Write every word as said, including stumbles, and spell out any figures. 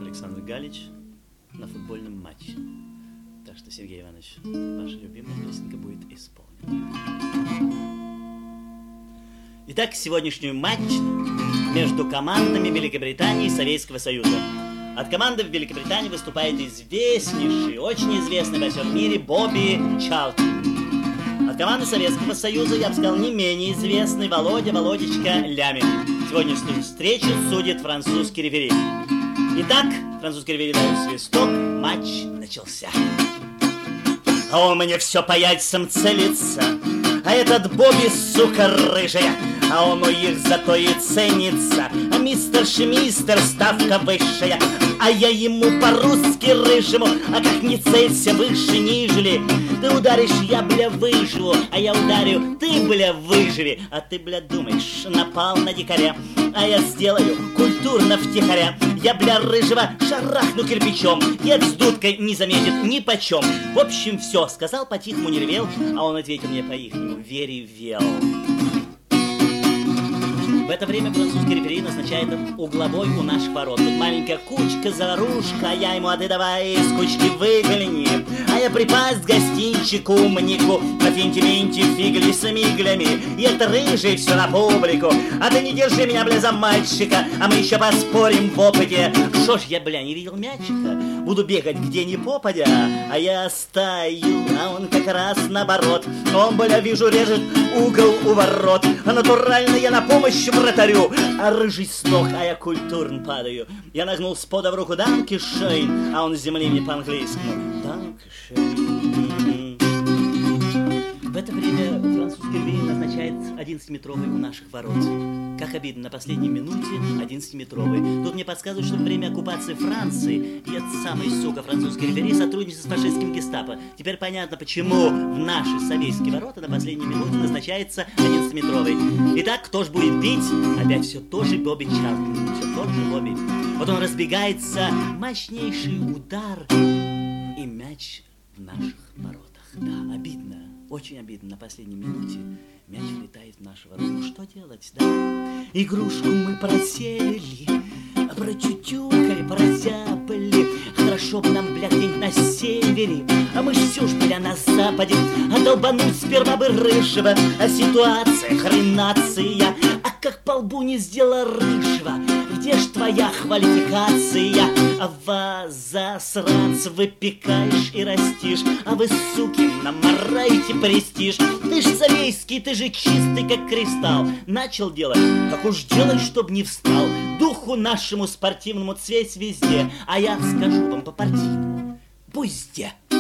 Александр Галич на футбольном матче. Так что, Сергей Иванович, ваша любимая песенка будет исполнена. Итак, сегодняшний матч между командами Великобритании и Советского Союза. От команды в Великобритании выступает известнейший, очень известный во всем мире Бобби Чарлтон. От команды Советского Союза, я бы сказал, не менее известный Володя Володечка Лямин. Сегодняшнюю встречу судит французский рефери. Итак, французский рефери дает свисток, матч начался. А он мне все по яйцам целится, а этот Бобби, сука, рыжая, а он у их зато и ценится. А мистер Шмистер ставка высшая, а я ему по-русски рыжему. А как не целься выше, нижели. Ты ударишь, я, бля, выживу, а я ударю, ты, бля, выживи. А ты, бля, думаешь, напал на дикаря, а я сделаю культурно втихаря. Я, бля, рыжего шарахну кирпичом, дед с дудкой не заметит ни почем. В общем, все, сказал по-тихому, не ревел, а он ответил мне по-ихнему: веревел. В это время французский рефери назначает угловой у наших ворот. Тут маленькая кучка, заварушка, а я ему: а ты давай из кучки выгляни. А я припасть к гостинчику умнику, на финти-минти фигли с миглями. И это рыжий все на публику. А ты не держи меня, бля, за мальчика, а мы еще поспорим в опыте. Шо ж я, бля, не видел мячика? Буду бегать где ни попадя, а я стою, а он как раз наоборот. Он, бля, вижу, режет угол у ворот. А натурально я на помощь вратарю, а рыжий с ног, а я культурно падаю. Я нагнул спода в руку «Данкишейн», а он с земли мне по-английскому «Данкишейн». В это время французский рефери назначает одиннадцатиметровый у наших ворот. Как обидно, на последней минуте одиннадцатиметровый. Тут мне подсказывают, что во время оккупации Франции и этот самый, сука, французский рефери сотрудничает с фашистским гестапо. Теперь понятно, почему в наши советские ворота на последней минуте назначается одиннадцатиметровый. Итак, кто же будет бить? Опять все тот же Бобби Чарлтон. Все тот же Бобби. Вот он разбегается, мощнейший удар, и мяч в наших воротах. Да, обидно. Очень обидно, на последней минуте мяч влетает в наши ворота. Ну что делать, да? Игрушку мы просеяли, прочутюкали, прозябали. Хорошо бы нам, бля, где-нибудь на севере, а мы ж все ж, бля, на западе. А долбануть сперва бы рыжего, а ситуация хренация. А как по лбу не сделала рыжего, где ж твоя квалификация? А вас, засранцев, выпекаешь и растишь, а вы, суки, намораете престиж. Ты ж советский, ты же чистый, как кристалл. Начал делать, так уж делай, чтоб не встал. Духу нашему спортивному цвесь везде, а я скажу вам по-партийному: пусть где.